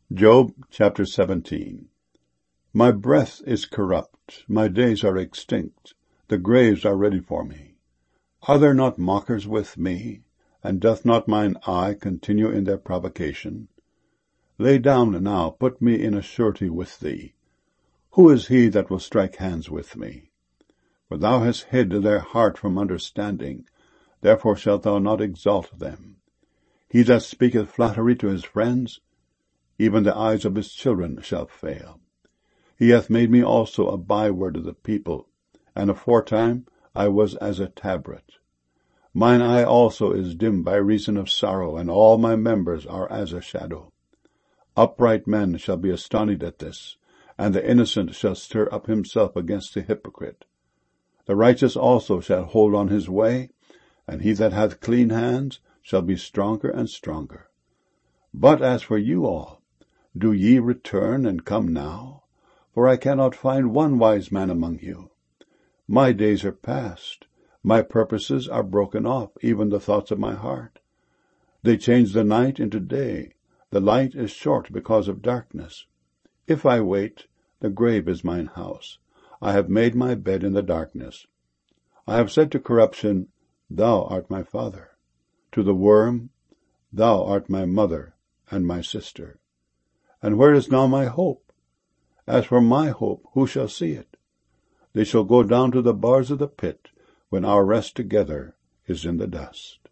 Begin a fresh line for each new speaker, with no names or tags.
Job chapter 17. My breath is corrupt, my days are extinct, the graves are ready for me. Are there not mockers with me, and doth not mine eye continue in their provocation? Lay down now, put me in a surety with thee. Who is he that will strike hands with me? For thou hast hid their heart from understanding, therefore shalt thou not exalt them. He that speaketh flattery to his friends, even the eyes of his children shall fail. He hath made me also a byword of the people, and aforetime I was as a tabret. Mine eye also is dim by reason of sorrow, and all my members are as a shadow. Upright men shall be astonished at this, and the innocent shall stir up himself against the hypocrite. The righteous also shall hold on his way, and he that hath clean hands shall be stronger and stronger. But as for you all, do ye return and come now? For I cannot find one wise man among you. My days are past, my purposes are broken off, even the thoughts of my heart. They change the night into day, the light is short because of darkness. If I wait, the grave is mine house. I have made my bed in the darkness. I have said to corruption, Thou art my father. To the worm, Thou art my mother and my sister. And where is now my hope? As for my hope, who shall see it? They shall go down to the bars of the pit when our rest together is in the dust.